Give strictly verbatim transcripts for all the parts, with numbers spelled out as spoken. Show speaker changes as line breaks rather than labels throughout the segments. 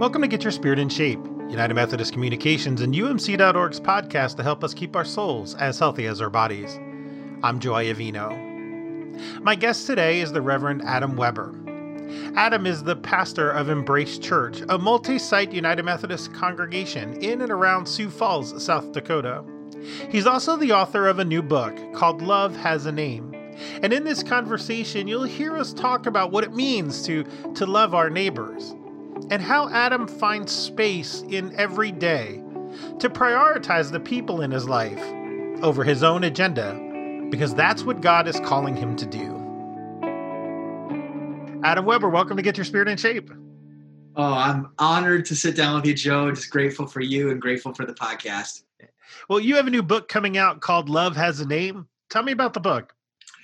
Welcome to Get Your Spirit in Shape, United Methodist Communications and U M C dot org's podcast to help us keep our souls as healthy as our bodies. I'm Joy Avino. My guest today is the Reverend Adam Weber. Adam is the pastor of Embrace Church, a multi-site United Methodist congregation in and around Sioux Falls, South Dakota. He's also the author of a new book called Love Has a Name. And in this conversation, you'll hear us talk about what it means to, to love our neighbors, and how Adam finds space in every day to prioritize the people in his life over his own agenda, because that's what God is calling him to do. Adam Weber, welcome to Get Your Spirit in Shape.
Oh, I'm honored to sit down with you, Joe. Just grateful for you and grateful for the podcast.
Well, you have a new book coming out called Love Has a Name. Tell me about the book.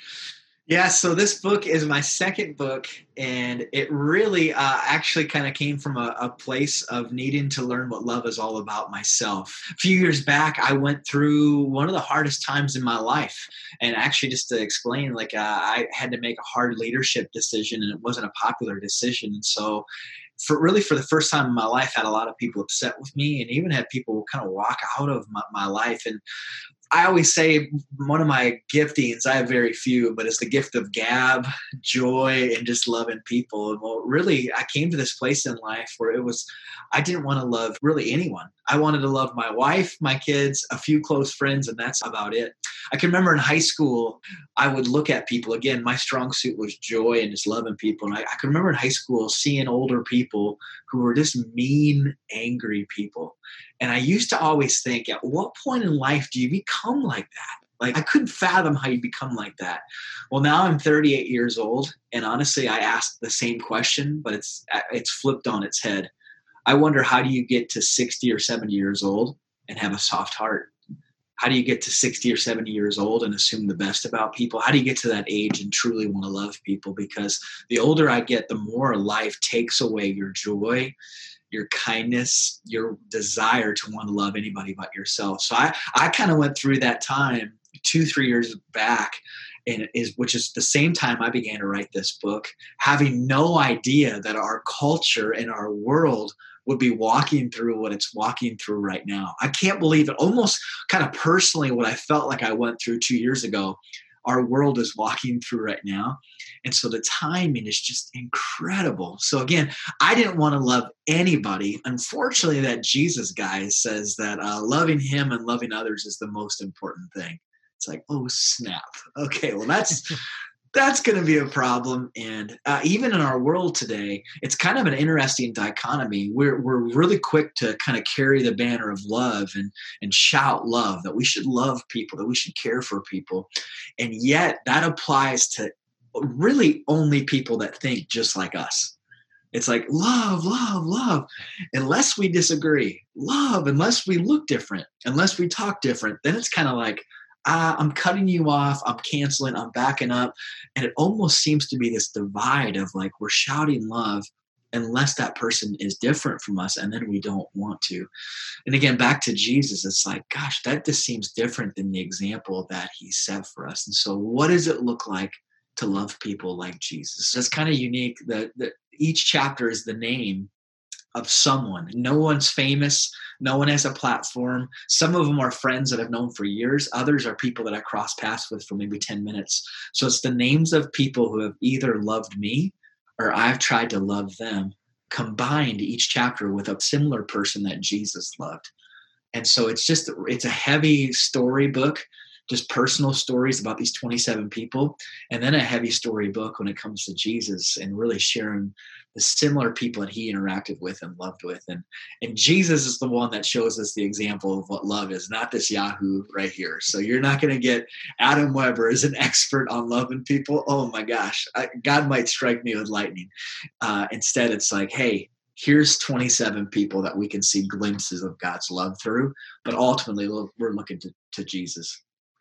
Yeah, so this book is my second book, and it really uh, actually kind of came from a, a place of needing to learn what love is all about myself. A few years back, I went through one of the hardest times in my life, and actually just to explain, like uh, I had to make a hard leadership decision, and it wasn't a popular decision, and so for really for the first time in my life, I had a lot of people upset with me, and even had people kind of walk out of my, my life. And I always say one of my giftings, I have very few, but it's the gift of gab, joy, and just loving people. And well, really, I came to this place in life where it was, I didn't want to love really anyone. I wanted to love my wife, my kids, a few close friends, and that's about it. I can remember in high school, I would look at people. Again, my strong suit was joy and just loving people. And I, I can remember in high school seeing older people who were just mean, angry people. And I used to always think, at what point in life do you become like that? Like, I couldn't fathom how you become like that. Well, now I'm thirty-eight years old. And honestly, I asked the same question, but it's it's flipped on its head. I wonder, how do you get to sixty or seventy years old and have a soft heart? How do you get to sixty or seventy years old and assume the best about people? How do you get to that age and truly want to love people? Because the older I get, the more life takes away your joy, your kindness, your desire to want to love anybody but yourself. So I, I kind of went through that time two, three years back, and it is, which is the same time I began to write this book, having no idea that our culture and our world would be walking through what it's walking through right now. I can't believe it. Almost kind of personally, what I felt like I went through two years ago, our world is walking through right now. And so the timing is just incredible. So again, I didn't want to love anybody. Unfortunately, that Jesus guy says that uh, loving him and loving others is the most important thing. It's like, oh, snap. Okay, well, that's that's going to be a problem. And uh, even in our world today, it's kind of an interesting dichotomy. We're we're really quick to kind of carry the banner of love and and shout love, that we should love people, that we should care for people. And yet that applies to really only people that think just like us. It's like, love, love, love, unless we disagree. Love, unless we look different, unless we talk different, then it's kind of like, Uh, I'm cutting you off, I'm canceling, I'm backing up. And it almost seems to be this divide of like, we're shouting love unless that person is different from us, and then we don't want to. And again, back to Jesus, it's like, gosh, that just seems different than the example that he set for us. And so what does it look like to love people like Jesus? That's kind of unique. That each chapter is the name of someone. No one's famous. No one has a platform. Some of them are friends that I've known for years. Others are people that I cross paths with for maybe ten minutes. So it's the names of people who have either loved me or I've tried to love them, combined each chapter with a similar person that Jesus loved. And so it's just, it's a heavy story book, just personal stories about these twenty-seven people, and then a heavy story book when it comes to Jesus and really sharing the similar people that he interacted with and loved with. And, and Jesus is the one that shows us the example of what love is, not this Yahoo right here. So you're not going to get Adam Weber as an expert on loving people. Oh my gosh, I, God might strike me with lightning. Uh, instead, it's like, hey, here's twenty-seven people that we can see glimpses of God's love through, but ultimately we're looking to, to Jesus.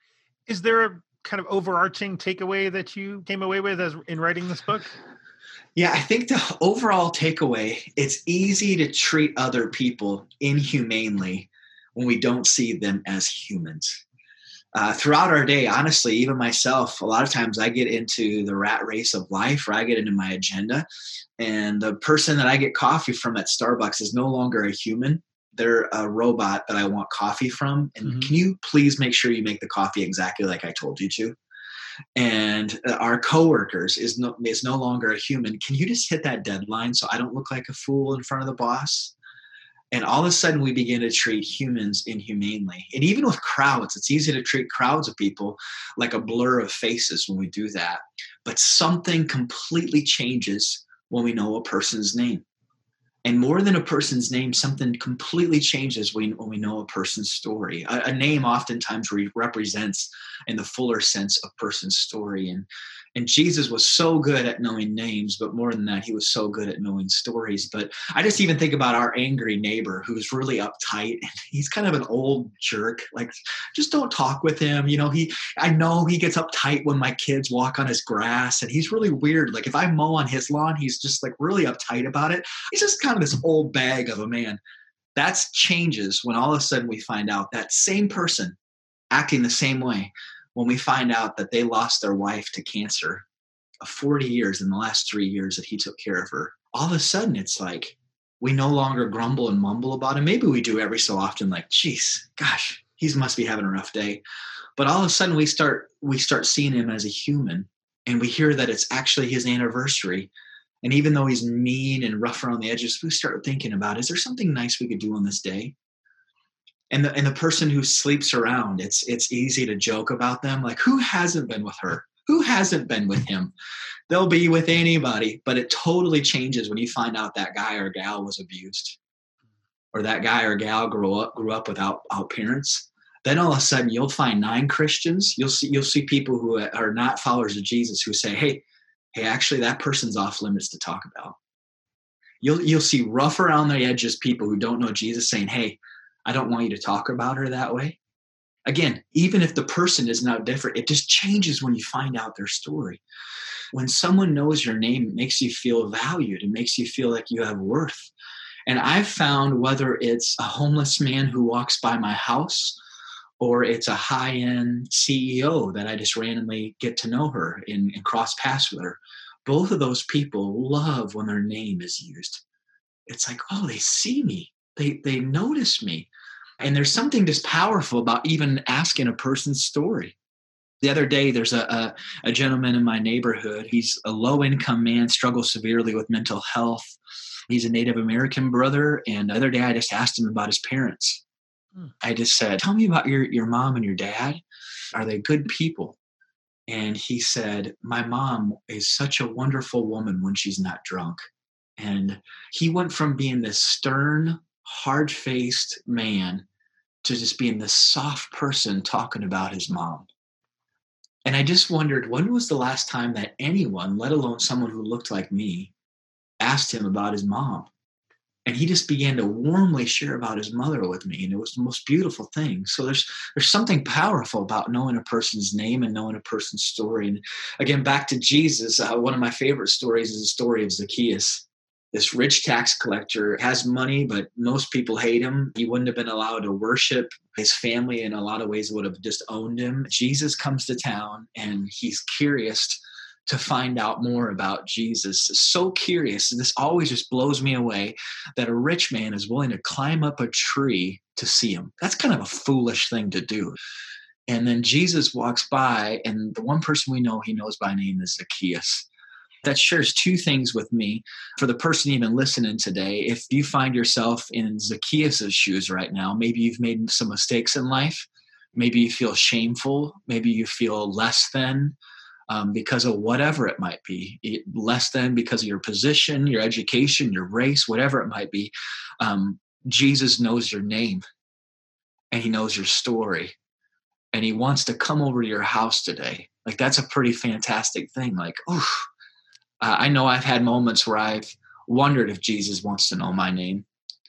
Is there a kind of overarching takeaway that you came away with as in writing this book?
Yeah, I think the overall takeaway, it's easy to treat other people inhumanely when we don't see them as humans. Uh, throughout our day, honestly, even myself, a lot of times I get into the rat race of life, or I get into my agenda, And the person that I get coffee from at Starbucks is no longer a human. They're a robot that I want coffee from. And
Mm-hmm.
can you please make sure you make the coffee exactly like I told you to? And our coworkers is no, is no longer a human. Can you just hit that deadline so I don't look like a fool in front of the boss? And all of a sudden we begin to treat humans inhumanely. And even with crowds, it's easy to treat crowds of people like a blur of faces when we do that. But something completely changes when we know a person's name. And more than a person's name, something completely changes when, when we know a person's story. A, a name oftentimes re- represents, in the fuller sense, a person's story. And, and Jesus was so good at knowing names, but more than that, he was so good at knowing stories. But I just even think about our angry neighbor who's really uptight. He's kind of an old jerk. Like, just don't talk with him. You know, he, I know he gets uptight when my kids walk on his grass, and he's really weird. Like if I mow on his lawn, he's just like really uptight about it. He's just kind of this old bag of a man. That changes when all of a sudden we find out that same person acting the same way when we find out that they lost their wife to cancer of forty years in the last three years that he took care of her. All of a sudden it's like we no longer grumble and mumble about him. Maybe we do every so often, like, geez, gosh, he must be having a rough day. But all of a sudden we start we start seeing him as a human, and we hear that it's actually his anniversary. And even though he's mean and rough around the edges, we start thinking about, is there something nice we could do on this day? And the and the person who sleeps around, it's it's easy to joke about them. Like, who hasn't been with her? Who hasn't been with him? They'll be with anybody. But it totally changes when you find out that guy or gal was abused, or that guy or gal grew up grew up without, without parents. Then all of a sudden you'll find nine Christians. You'll see you'll see people who are not followers of Jesus who say, hey, hey, actually that person's off limits to talk about. You'll you'll see rough around the edges people who don't know Jesus saying, hey, I don't want you to talk about her that way. Again, even if the person is not different, it just changes when you find out their story. When someone knows your name, it makes you feel valued. It makes you feel like you have worth. And I've found whether it's a homeless man who walks by my house or it's a high-end C E O that I just randomly get to know her and, and cross paths with her, both of those people love when their name is used. It's like, oh, they see me. They they notice me. And there's something just powerful about even asking a person's story. The other day, there's a, a, a gentleman in my neighborhood. He's a low-income man, struggles severely with mental health. He's a Native American brother. And the other day, I just asked him about his parents. Hmm. I just said, tell me about your, your mom and your dad. Are they good people? And he said, my mom is such a wonderful woman when she's not drunk. And he went from being this stern, hard-faced man to just being this soft person talking about his mom. And I just wondered, when was the last time that anyone, let alone someone who looked like me, asked him about his mom? And he just began to warmly share about his mother with me. And it was the most beautiful thing. So there's there's something powerful about knowing a person's name and knowing a person's story. And again, back to Jesus, uh, one of my favorite stories is the story of Zacchaeus. This rich tax collector has money, but most people hate him. He wouldn't have been allowed to worship. His family, in a lot of ways, would have just owned him. Jesus comes to town, and he's curious to find out more about Jesus. So curious. And this always just blows me away that a rich man is willing to climb up a tree to see him. That's kind of a foolish thing to do. And then Jesus walks by, and the one person we know he knows by name is Zacchaeus. That shares two things with me. For the person even listening today, if you find yourself in Zacchaeus' shoes right now, maybe you've made some mistakes in life. Maybe you feel shameful. Maybe you feel less than um, because of whatever it might be. It, less than because of your position, your education, your race, whatever it might be. Um, Jesus knows your name, and he knows your story, and he wants to come over to your house today. Like, that's a pretty fantastic thing. Like, oh, Uh, I know I've had moments where I've wondered if Jesus wants to know my name,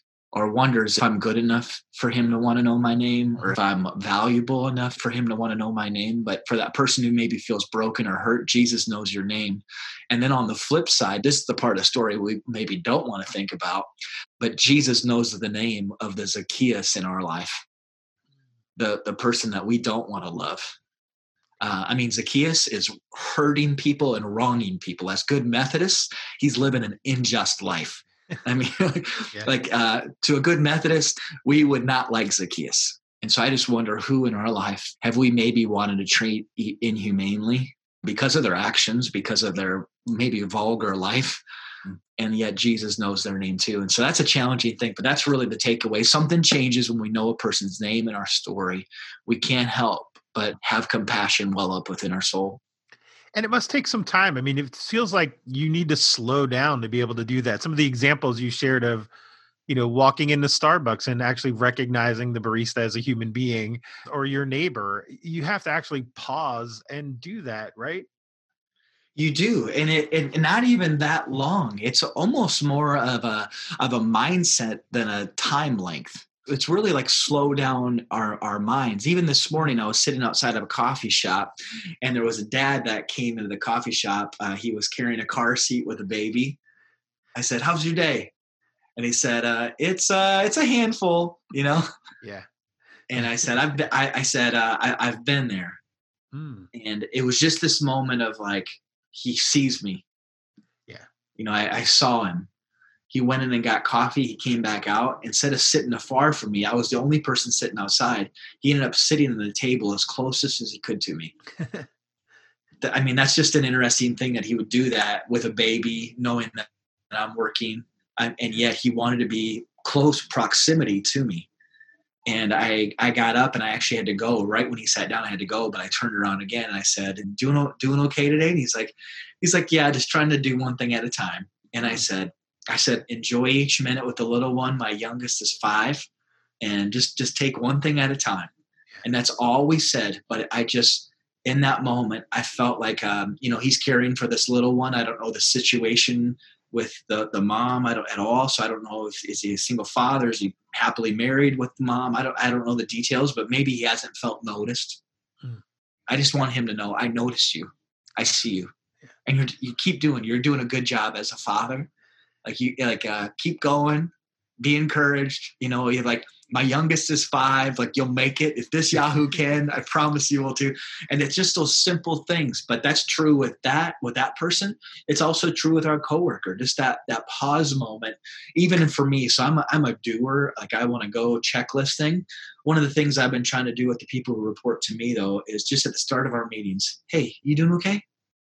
or wonders if I'm good enough for him to want to know my name, or if I'm valuable enough for him to want to know my name. But for that person who maybe feels broken or hurt, Jesus knows your name. And then on the flip side, this is the part of the story we maybe don't want to think about, but Jesus knows the name of the Zacchaeus in our life, the, the person that we don't want to love. Uh, I mean, Zacchaeus is hurting people and wronging people. As good Methodists, he's living an unjust life. I mean, like,
Yeah.
like uh, to a good Methodist, we would not like Zacchaeus. And so I just wonder who in our life have we maybe wanted to treat inhumanely because of their actions, because of their maybe vulgar life. And yet Jesus knows their name too. And so that's a challenging thing, but that's really the takeaway. Something changes when we know a person's name in our story. We can't help but have compassion well up within our soul.
And it must take some time. I mean, it feels like you need to slow down to be able to do that. Some of the examples you shared of, you know, walking into Starbucks and actually recognizing the barista as a human being or your neighbor, you have to actually pause and do that, right?
You do, and it, it not even that long. It's almost more of a of a mindset than a time length. It's really like slow down our, our minds. Even this morning, I was sitting outside of a coffee shop, and there was a dad that came into the coffee shop. Uh, he was carrying a car seat with a baby. I said, "How's your day?" And he said, uh, "It's uh, it's a handful, you know."
Yeah.
And I said, "I've been, I, I said uh, I, I've been there,"
Mm.
and it was just this moment of like, he sees me.
Yeah.
You know, I, I saw him. He went in and got coffee. He came back out. Instead of sitting afar from me, I was the only person sitting outside. He ended up sitting at the table as closest as he could to me. I mean, that's just an interesting thing that he would do that with a baby, knowing that I'm working. And yet he wanted to be close proximity to me. And I, I got up and I actually had to go right when he sat down. I had to go, but I turned around again and I said, "Doing doing okay today?" And he's like, he's like, "Yeah, just trying to do one thing at a time." And I said, I said, "Enjoy each minute with the little one. My youngest is five, and just just take one thing at a time." And that's all we said. But I just, in that moment, I felt like, um, you know, he's caring for this little one. I don't know the situation with the, the mom, I don't at all. So I don't know if is he a single father, is he happily married with the mom? I don't I don't know the details, but maybe he hasn't felt noticed. Hmm. I just want him to know, I notice you, I see you, and you're, you keep doing. You're doing a good job as a father. Like you like uh, keep going, be encouraged. You know, you're like, my youngest is five. Like, you'll make it. If this Yahoo can, I promise you will too. And it's just those simple things. But that's true with that, with that person. It's also true with our coworker. Just that that pause moment, even for me. So I'm a, I'm a doer. Like, I want to go checklist thing. One of the things I've been trying to do with the people who report to me, though, is just at the start of our meetings, "Hey, you doing okay?"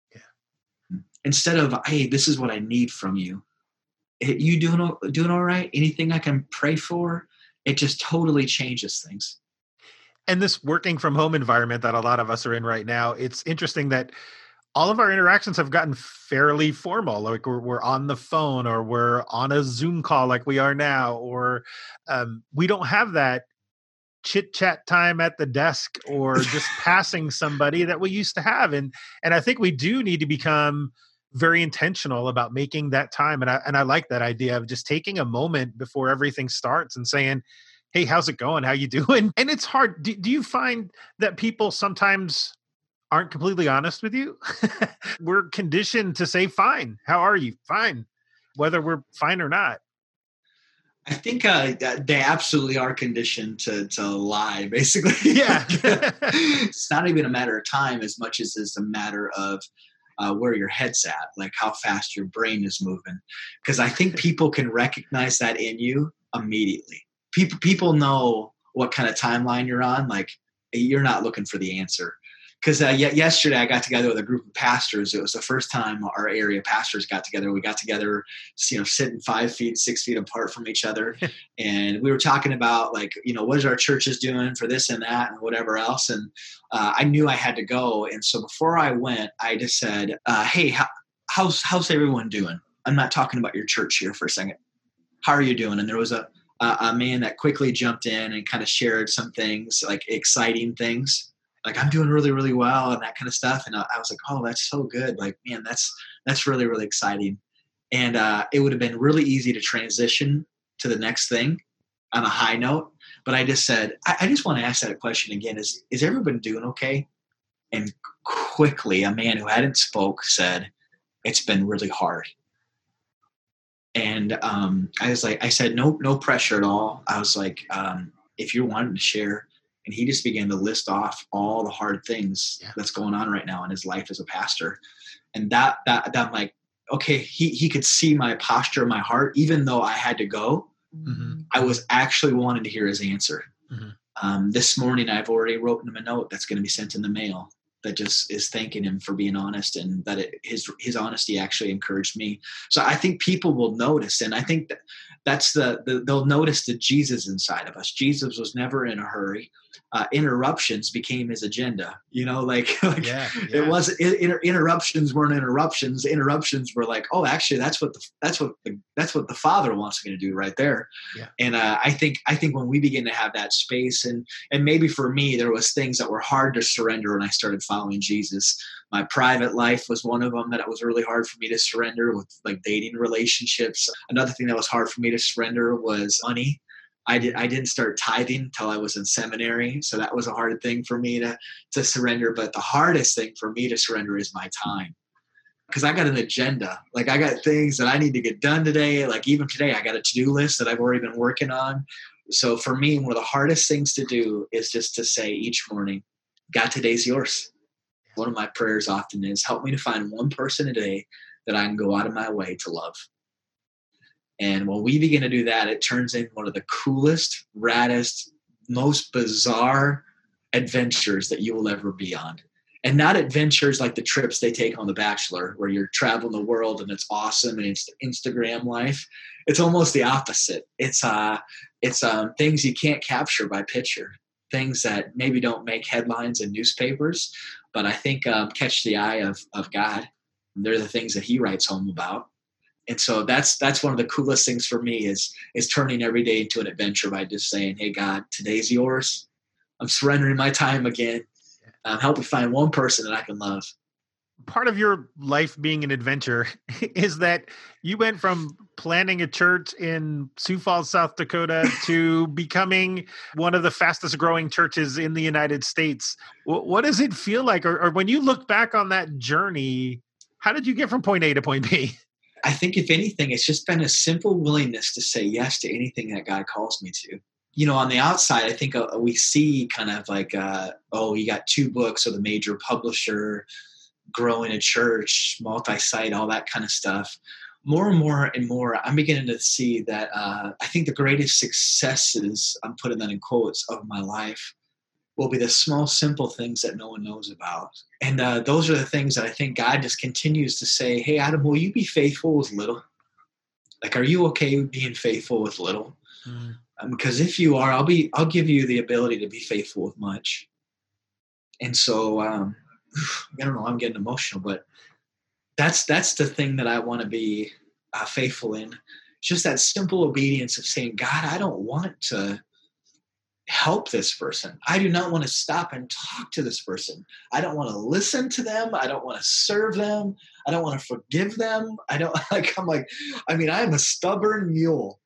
Yeah. Instead of, "Hey, this is what I need from you." Hey, you doing doing all right? Anything I can pray for? It just totally changes things.
And this working from home environment that a lot of us are in right now, it's interesting that all of our interactions have gotten fairly formal. Like we're, we're on the phone or we're on a Zoom call like we are now, or um, we don't have that chit chat time at the desk or just passing somebody that we used to have. And, and I think we do need to become very intentional about making that time. And I, and I like that idea of just taking a moment before everything starts and saying, "Hey, how's it going? How you doing?" And it's hard. Do, do you find that people sometimes aren't completely honest with you? We're conditioned to say, "Fine. How are you?" Fine. Whether we're fine or not.
I think uh, they absolutely are conditioned to to lie, basically.
Yeah.
It's not even a matter of time as much as it's a matter of Uh, where your head's at, like how fast your brain is moving. Because I think people can recognize that in you immediately. People people know what kind of timeline you're on. Like, you're not looking for the answer. Because uh, y- yesterday I got together with a group of pastors. It was the first time our area pastors got together. We got together, you know, sitting five feet, six feet apart from each other. And we were talking about, like, you know, what is our churches doing for this and that and whatever else. And uh, I knew I had to go. And so before I went, I just said, uh, "Hey, how, how's, how's everyone doing? I'm not talking about your church here for a second. How are you doing?" And there was a, a, a man that quickly jumped in and kind of shared some things, like exciting things. Like, "I'm doing really, really well," and that kind of stuff. And I, I was like, "Oh, that's so good. Like, man, that's, that's really, really exciting." And uh, it would have been really easy to transition to the next thing on a high note. But I just said, I, I just want to ask that question again. Is, is everyone doing okay? And quickly, a man who hadn't spoke said, "It's been really hard." And um, I was like, I said, no, no pressure at all. I was like, um, if you're wanting to share, And he just began to list off all the hard things
Yeah.
that's going on right now in his life as a pastor. And that, that, that I'm like, okay, he, he could see my posture, my heart, even though I had to go,
Mm-hmm.
I was actually wanting to hear his answer.
Mm-hmm.
Um, this morning, I've already written him a note that's going to be sent in the mail that just is thanking him for being honest, and that it, his his honesty actually encouraged me. So I think people will notice, and I think that that's the, the they'll notice the Jesus inside of us. Jesus was never in a hurry. Uh, interruptions became his agenda. You know, like, like
Yeah, yeah.
it was inter, interruptions weren't interruptions. Interruptions were like, oh, actually, that's what the that's what the, that's what the Father wants me to do right there.
Yeah.
And uh, I think I think when we begin to have that space, and and maybe for me, there was things that were hard to surrender when I started following Jesus. My private life was one of them that it was really hard for me to surrender, with like dating relationships. Another thing that was hard for me to surrender was money. I did. I didn't start tithing until I was in seminary, so that was a hard thing for me to to surrender. But the hardest thing for me to surrender is my time, because I got an agenda. Like, I got things that I need to get done today. Like, even today, I got a to-do list that I've already been working on. So for me, one of the hardest things to do is just to say each morning, God, today's yours. One of my prayers often is, help me to find one person a day that I can go out of my way to love. And when we begin to do that, it turns in one of the coolest, raddest, most bizarre adventures that you will ever be on. And not adventures like the trips they take on The Bachelor, where you're traveling the world and it's awesome and it's Instagram life. It's almost the opposite. It's uh, it's um, things you can't capture by picture, things that maybe don't make headlines in newspapers, but I think um, catch the eye of of God. They're the things that He writes home about. And so that's that's one of the coolest things for me is is turning every day into an adventure by just saying, hey, God, today's yours. I'm surrendering my time again. Um, help me find one person that I can love.
Part of your life being an adventure is that you went from planning a church in Sioux Falls, South Dakota, to becoming one of the fastest growing churches in the United States. What, what does it feel like? Or, or when you look back on that journey, how did you get from point A to point B?
I think if anything, it's just been a simple willingness to say yes to anything that God calls me to. You know, on the outside, I think uh, we see kind of like, uh, oh, you got two books with a major publisher, growing a church, multi-site, all that kind of stuff. More and more and more, I'm beginning to see that uh, I think the greatest successes, I'm putting that in quotes, of my life will be the small, simple things that no one knows about. And uh, those are the things that I think God just continues to say, hey, Adam, will you be faithful with little? Like, are you okay with being faithful with little? Mm-hmm. Um, because if you are, I'll be, I'll give you the ability to be faithful with much. And so, um, I don't know, I'm getting emotional, but that's, that's the thing that I want to be uh, faithful in. It's just that simple obedience of saying, God, I don't want to help this person. I do not want to stop and talk to this person. I don't want to listen to them. I don't want to serve them. I don't want to forgive them. I don't like, I'm like, I mean, I am a stubborn mule.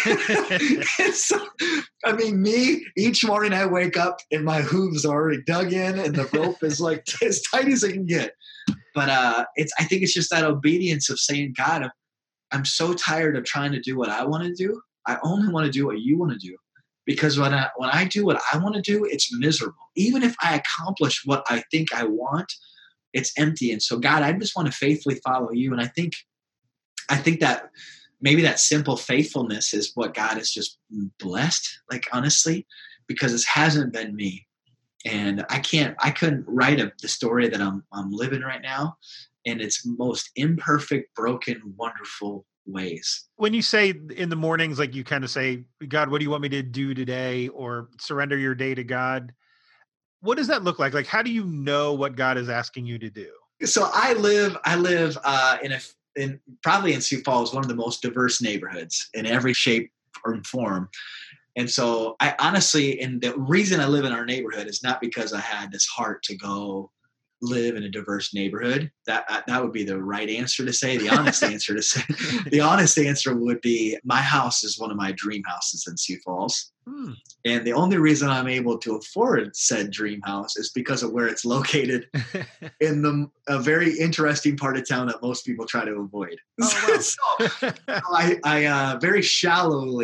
So, I mean, me, each morning I wake up and my hooves are already dug in and the rope is like as tight as I can get. But uh, it's, I think it's just that obedience of saying, God, I'm so tired of trying to do what I want to do. I only want to do what you want to do. Because when I when I do what I want to do, it's miserable. Even if I accomplish what I think I want, it's empty. And so, God, I just want to faithfully follow you. And I think, I think that maybe that simple faithfulness is what God has just blessed. Like, honestly, because it hasn't been me, and I can't, I couldn't write a, the story that I'm I'm living right now, and it's most imperfect, broken, wonderful ways.
When you say in the mornings, like you kind of say, God, what do you want me to do today? Or surrender your day to God. What does that look like? Like, how do you know what God is asking you to do?
So I live, I live uh, in a, in probably in Sioux Falls, one of the most diverse neighborhoods in every shape or form. And so I honestly, and the reason I live in our neighborhood is not because I had this heart to go live in a diverse neighborhood. That that would be the right answer to say. The honest answer to say, the honest answer would be my house is one of my dream houses in Sioux Falls. Hmm. And the only reason I'm able to afford said dream house is because of where it's located in the a very interesting part of town that most people try to avoid. Oh, wow. So I, I uh, very shallowly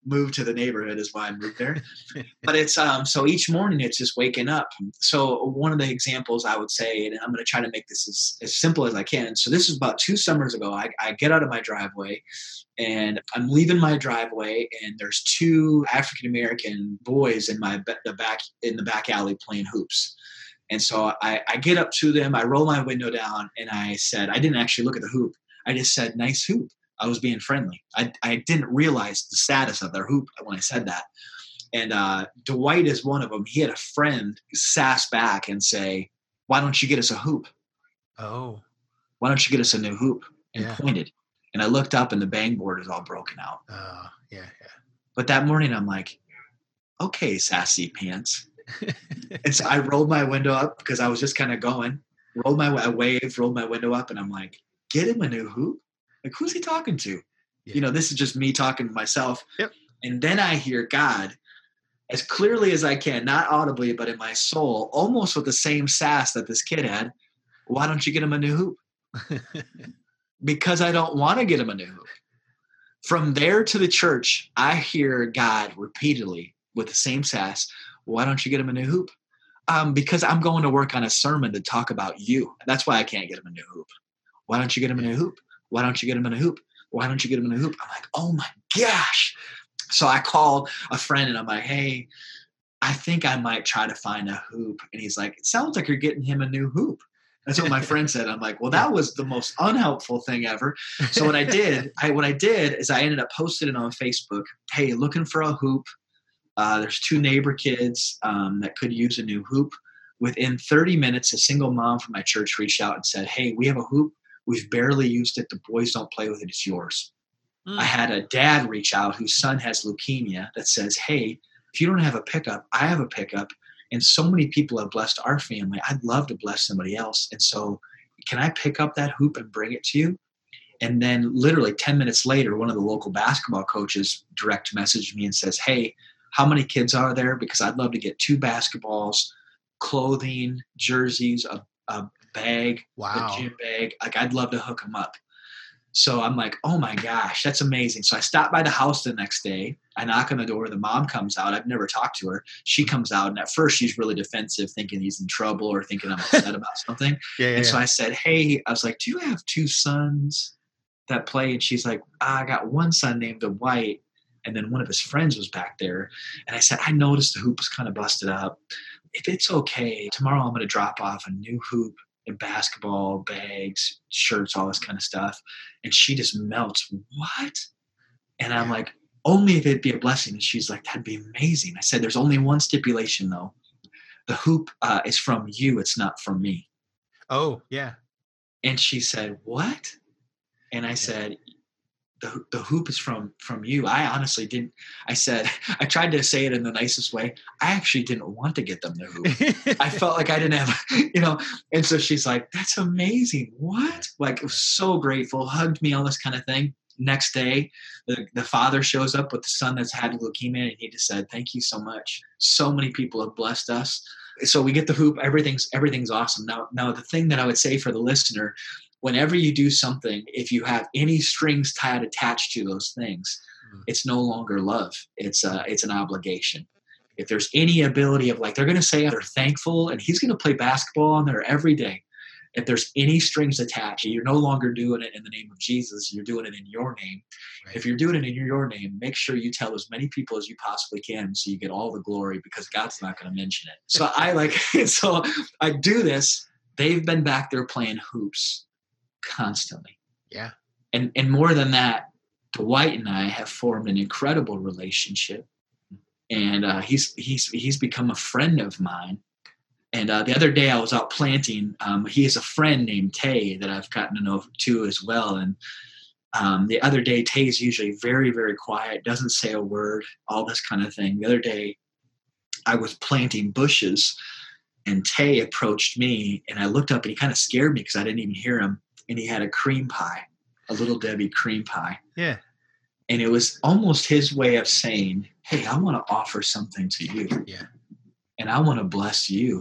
moved to the neighborhood is why I moved there. But it's um so each morning it's just waking up. So one of the examples I would say, and I'm going to try to make this as, as simple as I can. So this is about two summers ago. I, I get out of my driveway and I'm leaving my driveway, and there's two African American boys in my the back in the back alley playing hoops. And so I, I get up to them, I roll my window down, and I said, I didn't actually look at the hoop. I just said, nice hoop. I was being friendly. I, I didn't realize the status of their hoop when I said that. And uh, Dwight is one of them. He had a friend sass back and say, why don't you get us a hoop?
Oh.
Why don't you get us a new hoop? And
Yeah.
pointed. And I looked up and the bang board is all broken out.
Uh, yeah, yeah.
But that morning I'm like, okay, sassy pants. And so I rolled my window up because I was just kind of going, rolled my, I waved, rolled my window up, and I'm like, get him a new hoop? Like, who's he talking to?
Yeah.
You know, this is just me talking to myself.
Yep.
And then I hear God as clearly as I can, not audibly, but in my soul, almost with the same sass that this kid had. Why don't you get him a new hoop? Because I don't want to get him a new hoop. From there to the church, I hear God repeatedly with the same sass. Why don't you get him a new hoop? Um, because I'm going to work on a sermon to talk about you. That's why I can't get him a new hoop. Why don't you get him a new hoop? Why don't you get him in a hoop? Why don't you get him in a hoop? I'm like, oh my gosh. So I called a friend and I'm like, hey, I think I might try to find a hoop. And he's like, it sounds like you're getting him a new hoop. That's what my friend said. I'm like, well, that was the most unhelpful thing ever. So what I did, I what I did is I ended up posting it on Facebook. Hey, looking for a hoop. Uh, there's two neighbor kids um, that could use a new hoop. Within thirty minutes, a single mom from my church reached out and said, hey, we have a hoop. We've barely used it. The boys don't play with it. It's yours. Mm. I had a dad reach out whose son has leukemia that says, hey, if you don't have a pickup, I have a pickup. And so many people have blessed our family. I'd love to bless somebody else. And so can I pick up that hoop and bring it to you? And then literally ten minutes later, one of the local basketball coaches direct messaged me and says, hey, how many kids are there? Because I'd love to get two basketballs, clothing, jerseys, a, a bag,
wow.
a gym bag. Like, I'd love to hook them up. So I'm like, oh my gosh, that's amazing. So I stop by the house the next day. I knock on the door. The mom comes out. I've never talked to her. She comes out, and at first she's really defensive, thinking he's in trouble or thinking I'm upset about something.
Yeah, yeah,
and so
yeah.
I said, hey, I was like, do you have two sons that play? And she's like, I got one son named Dwight, and then one of his friends was back there. And I said, I noticed the hoop was kind of busted up. If it's okay, tomorrow I'm going to drop off a new hoop and basketball, bags, shirts, all this kind of stuff. And she just melts. What? And I'm like, only if it'd be a blessing. And she's like, that'd be amazing. I said, there's only one stipulation, though. The hoop uh, is from you. It's not from me.
Oh, yeah.
And she said, what? And I said, the the hoop is from from you. I honestly didn't. I said, I tried to say it in the nicest way. I actually didn't want to get them the hoop. I felt like I didn't have, you know. And so she's like, that's amazing. What? Like, was so grateful, hugged me, all this kind of thing. Next day, the, the father shows up with the son that's had leukemia, and he just said, thank you so much. So many people have blessed us. So we get the hoop. Everything's everything's awesome. Now, now the thing that I would say for the listener, whenever you do something, if you have any strings tied attached to those things, mm. it's no longer love. It's uh, it's an obligation. If there's any ability of, like, they're going to say they're thankful, and he's going to play basketball on there every day. If there's any strings attached, you're no longer doing it in the name of Jesus. You're doing it in your name. Right. If you're doing it in your name, make sure you tell as many people as you possibly can so you get all the glory, because God's not going to mention it. So I like, so I do this. They've been back there playing hoops constantly.
Yeah.
And and more than that, Dwight and I have formed an incredible relationship. And uh, he's he's he's become a friend of mine. And uh, the other day I was out planting. Um, he has a friend named Tay that I've gotten to know too as well. And um, the other day, Tay's usually very, very quiet, doesn't say a word, all this kind of thing. The other day I was planting bushes, and Tay approached me, and I looked up, and he kind of scared me because I didn't even hear him. And he had a cream pie, a Little Debbie cream pie.
Yeah.
And it was almost his way of saying, hey, I want to offer something to you.
Yeah.
And I want to bless you.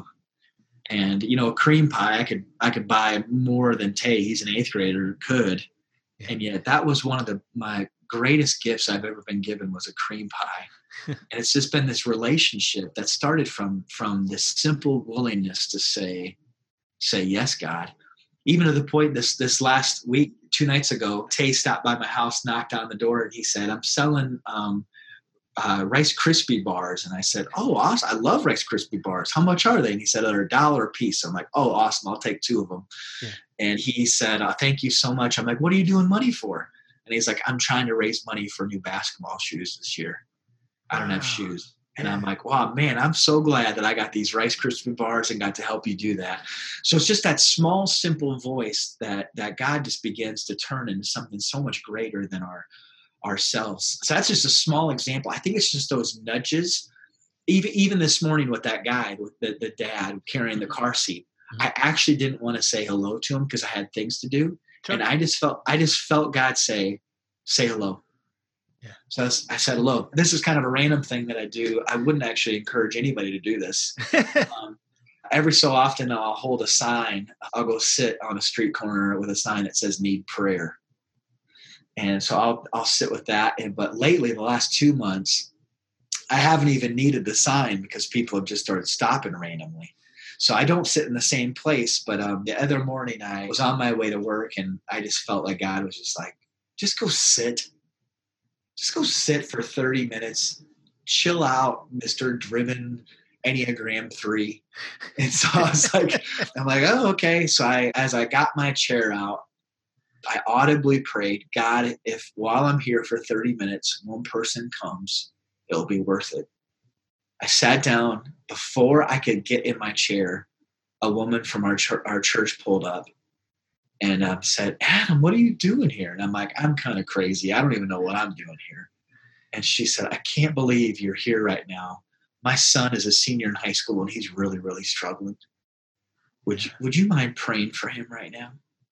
And, you know, a cream pie, I could I could buy more than Tay, he's an eighth grader, could. Yeah. And yet that was one of the my greatest gifts I've ever been given was a cream pie. And it's just been this relationship that started from, from this simple willingness to say, say, yes, God. Even to the point this, this last week, two nights ago, Tay stopped by my house, knocked on the door, and he said, I'm selling um, uh, Rice Krispie bars. And I said, oh, awesome. I love Rice Krispie bars. How much are they? And he said, they're a dollar a piece. I'm like, oh, awesome. I'll take two of them. Yeah. And he said, uh, thank you so much. I'm like, what are you doing money for? And he's like, I'm trying to raise money for new basketball shoes this year. I don't wow. have shoes. And I'm like, wow, man, I'm so glad that I got these Rice Krispie bars and got to help you do that. So it's just that small, simple voice that that God just begins to turn into something so much greater than our ourselves. So that's just a small example. I think it's just those nudges. Even even this morning with that guy, with the, the dad carrying the car seat, mm-hmm. I actually didn't want to say hello to him because I had things to do. Sure. And I just felt I just felt God say, say hello. Yeah. So I, was, I said hello. This is kind of a random thing that I do. I wouldn't actually encourage anybody to do this. um, every so often I'll hold a sign. I'll go sit on a street corner with a sign that says need prayer. And so I'll I'll sit with that. And but lately, the last two months, I haven't even needed the sign because people have just started stopping randomly. So I don't sit in the same place. But um, the other morning I was on my way to work and I just felt like God was just like, just go sit. Just go sit for thirty minutes, chill out, Mister Driven Enneagram three. And so I was like, I'm like, oh, okay. So I, as I got my chair out, I audibly prayed, God, if while I'm here for thirty minutes, one person comes, it'll be worth it. I sat down. Before I could get in my chair, a woman from our, ch- our church pulled up. And um, said, Adam, what are you doing here? And I'm like, I'm kind of crazy. I don't even know what I'm doing here. And she said, I can't believe you're here right now. My son is a senior in high school and he's really, really struggling. Would you, would you mind praying for him right now?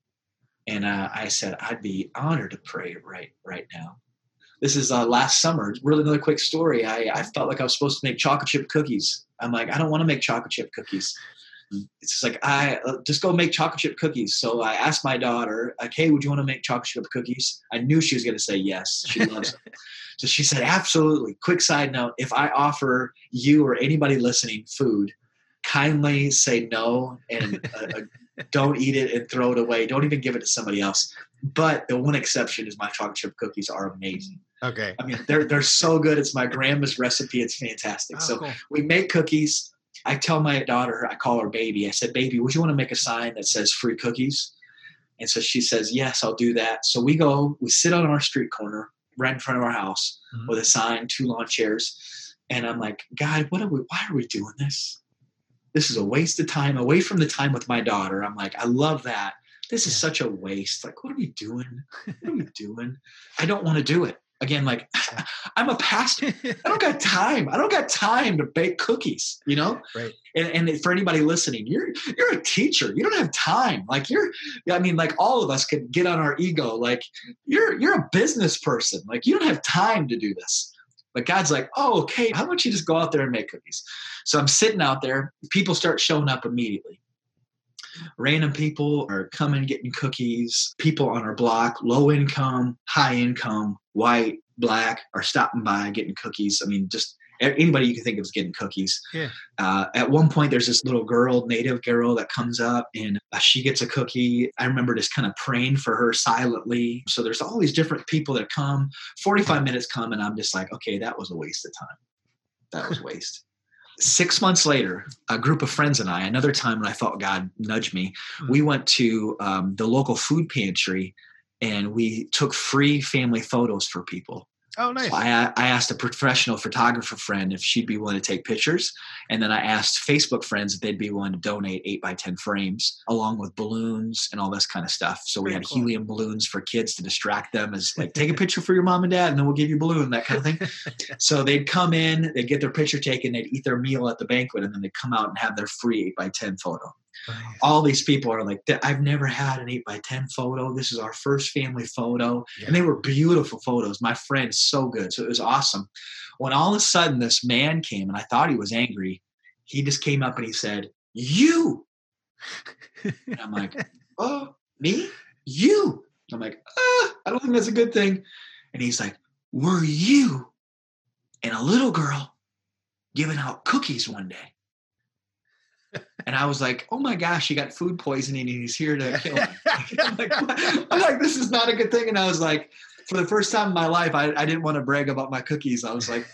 And uh, I said, I'd be honored to pray right right now. This is uh, last summer. Really another quick story. I, I felt like I was supposed to make chocolate chip cookies. I'm like, I don't want to make chocolate chip cookies. It's just like, I uh, just go make chocolate chip cookies. So I asked my daughter, like, hey, would you want to make chocolate chip cookies? I knew she was going to say yes. She loves them. So she said, absolutely. Quick side note, if I offer you or anybody listening food, kindly say no and uh, don't eat it and throw it away. Don't even give it to somebody else. But the one exception is my chocolate chip cookies are amazing.
Okay.
I mean, they're, they're so good. It's my grandma's recipe. It's fantastic. Oh, so cool. We make cookies. I tell my daughter, I call her baby. I said, baby, would you want to make a sign that says free cookies? And so she says, yes, I'll do that. So we go, we sit on our street corner right in front of our house mm-hmm. with a sign, two lawn chairs. And I'm like, God, what are we, why are we doing this? This is a waste of time away from the time with my daughter. I'm like, I love that. This is such a waste. Like, what are we doing? What are we doing? I don't want to do it. Again, like, I'm a pastor. I don't got time. I don't got time to bake cookies, you know?
Right.
And, and for anybody listening, you're you're a teacher. You don't have time. Like, you're, I mean, like, all of us could get on our ego. Like, you're you're a business person. Like, you don't have time to do this. But God's like, oh, okay, how about you just go out there and make cookies? So I'm sitting out there. People start showing up immediately. Random people are coming, getting cookies. People on our block, low income, high income, white, black, are stopping by, getting cookies. I mean, just anybody you can think of is getting cookies.
Yeah.
Uh, at one point, there's this little girl, native girl, that comes up and uh, she gets a cookie. I remember just kind of praying for her silently. So there's all these different people that come. forty-five minutes come, and I'm just like, okay, that was a waste of time. That was a waste. Six months later, a group of friends and I, another time when I felt God nudge me, mm-hmm. we went to um, the local food pantry and we took free family photos for people.
Oh, nice.
So I, I asked a professional photographer friend if she'd be willing to take pictures. And then I asked Facebook friends if they'd be willing to donate eight by ten frames along with balloons and all this kind of stuff. So we Very had cool. helium balloons for kids to distract them as like, take a picture for your mom and dad and then we'll give you a balloon, that kind of thing. So they'd come in, they'd get their picture taken, they'd eat their meal at the banquet, and then they'd come out and have their free eight by ten photo. Nice. All these people are like, I've never had an eight by ten photo. This is our first family photo. Yeah. And they were beautiful photos. My friend is so good. So it was awesome. When all of a sudden this man came, and I thought he was angry, he just came up and he said, you. And I'm like, oh, me? You. I'm like, ah, I don't think that's a good thing. And he's like, were you and a little girl giving out cookies one day? And I was like, oh my gosh, he got food poisoning and he's here to kill him. I'm, like, I'm like, this is not a good thing. And I was like, for the first time in my life, I, I didn't want to brag about my cookies. I was like,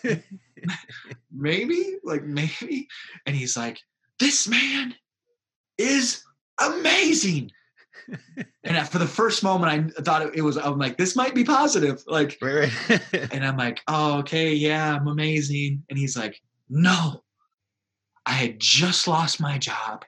maybe, like maybe. And he's like, this man is amazing. And for the first moment, I thought it was, I'm like, this might be positive. Like,
right, right.
And I'm like, oh, okay, yeah, I'm amazing. And he's like, no, I had just lost my job.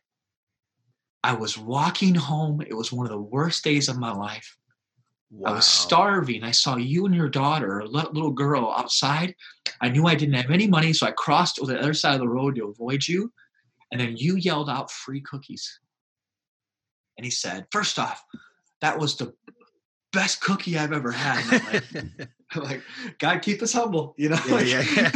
I was walking home. It was one of the worst days of my life. Wow. I was starving. I saw you and your daughter, a little girl, outside. I knew I didn't have any money, so I crossed to the other side of the road to avoid you. And then you yelled out free cookies. And he said, first off, that was the best cookie I've ever had. And I'm like, I'm like, God, keep us humble, you know?
Yeah,
like,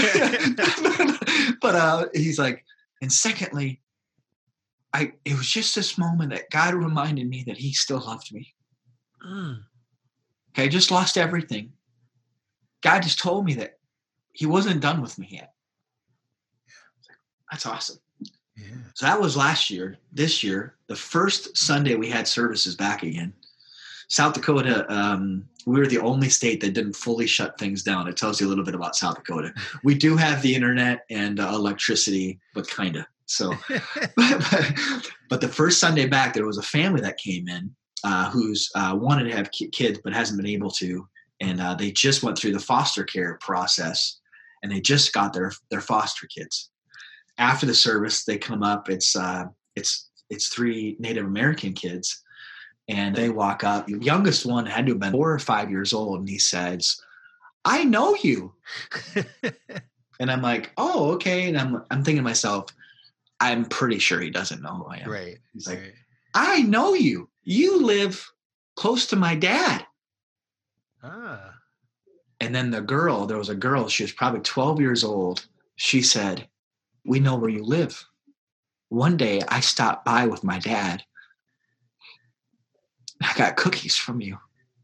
yeah.
But uh, he's like, and secondly, I it was just this moment that God reminded me that he still loved me. Mm. Okay, I just lost everything. God just told me that he wasn't done with me yet. That's awesome. Yeah. So that was last year. This year, the first Sunday we had services back again. South Dakota, um, we were the only state that didn't fully shut things down. It tells you a little bit about South Dakota. We do have the internet and uh, electricity, but kind of. So, but, but the first Sunday back, there was a family that came in uh, who's uh, wanted to have kids but hasn't been able to, and uh, they just went through the foster care process, and they just got their their foster kids. After the service, they come up. It's uh, it's it's three Native American kids, and they walk up. The youngest one had to have been four or five years old, and he says, "I know you." And I'm like, "Oh, okay." And I'm I'm thinking to myself, I'm pretty sure he doesn't know who I am.
Right.
He's like,
right.
I know you. You live close to my dad.
Ah.
And then the girl, there was a girl, she was probably twelve years old. She said, we know where you live. One day I stopped by with my dad. I got cookies from you.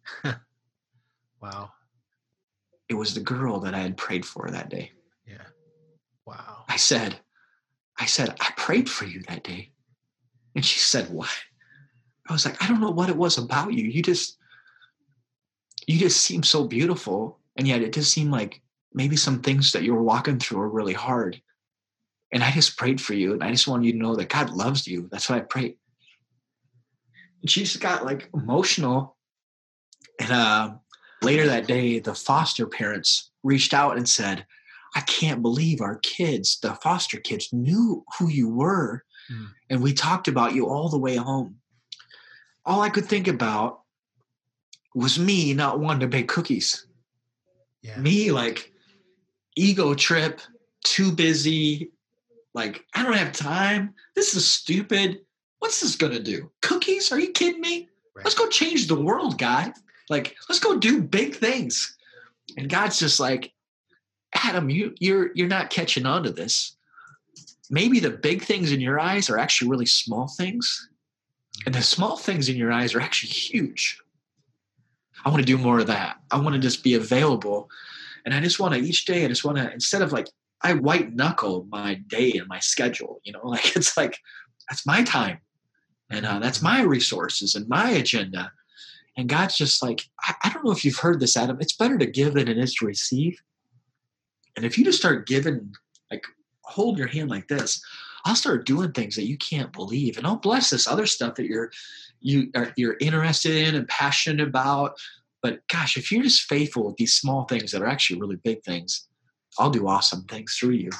Wow.
It was the girl that I had prayed for that day.
Yeah. Wow.
I said, I said, I prayed for you that day. And she said, what? I was like, I don't know what it was about you. You just, you just seem so beautiful. And yet it just seemed like maybe some things that you were walking through are really hard. And I just prayed for you. And I just wanted you to know that God loves you. That's what I prayed. And she just got like emotional. And uh, later that day, the foster parents reached out and said, I can't believe our kids, the foster kids, knew who you were. Mm. And we talked about you all the way home. All I could think about was me not wanting to bake cookies. Yeah. Me, like, ego trip, too busy. Like, I don't have time. This is stupid. What's this going to do? Cookies? Are you kidding me? Right. Let's go change the world, God. Like, let's go do big things. And God's just like, Adam, you, you're you're not catching on to this. Maybe the big things in your eyes are actually really small things. And the small things in your eyes are actually huge. I want to do more of that. I want to just be available. And I just want to, each day, I just want to, instead of like, I white knuckle my day and my schedule, you know, like it's like, that's my time. And uh, that's my resources and my agenda. And God's just like, I, I don't know if you've heard this, Adam. It's better to give than it is to receive. And if you just start giving, like hold your hand like this, I'll start doing things that you can't believe. And I'll bless this other stuff that you're, you are, you're interested in and passionate about. But gosh, if you're just faithful with these small things that are actually really big things, I'll do awesome things through you.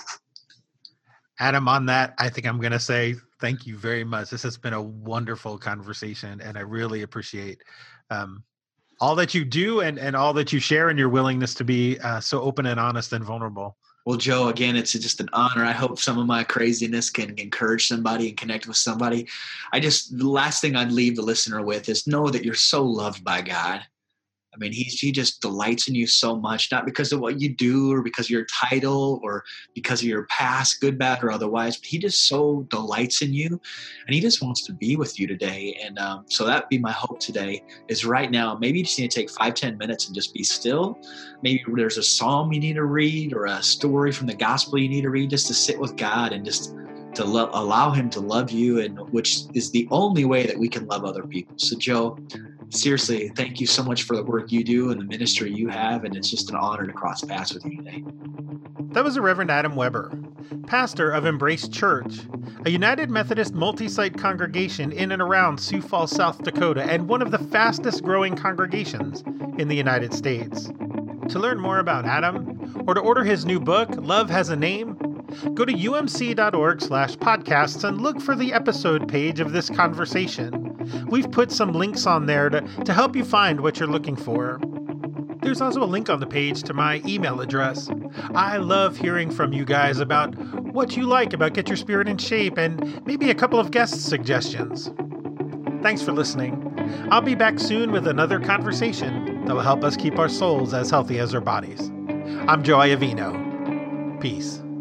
Adam, on that, I think I'm going to say thank you very much. This has been a wonderful conversation, and I really appreciate um, all that you do and, and all that you share and your willingness to be uh, so open and honest and vulnerable.
Well, Joe, again, it's just an honor. I hope some of my craziness can encourage somebody and connect with somebody. I just, the last thing I'd leave the listener with is know that you're so loved by God. I mean, he, he just delights in you so much, not because of what you do or because of your title or because of your past, good, bad, or otherwise, but he just so delights in you, and he just wants to be with you today. And um, so that'd be my hope today is right now, maybe you just need to take five, ten minutes and just be still. Maybe there's a psalm you need to read or a story from the gospel you need to read, just to sit with God and just to lo- allow him to love you, and which is the only way that we can love other people. So Joe, seriously, thank you so much for the work you do and the ministry you have, and it's just an honor to cross paths with you today.
That was the Reverend Adam Weber, pastor of Embrace Church, a United Methodist multi-site congregation in and around Sioux Falls, South Dakota, and one of the fastest growing congregations in the United States. To learn more about Adam, or to order his new book, Love Has a Name, go to umc.org slash podcasts and look for the episode page of this conversation. We've put some links on there to, to help you find what you're looking for. There's also a link on the page to my email address. I love hearing from you guys about what you like about Get Your Spirit in Shape and maybe a couple of guest suggestions. Thanks for listening. I'll be back soon with another conversation that will help us keep our souls as healthy as our bodies. I'm Joe Iovino. Peace.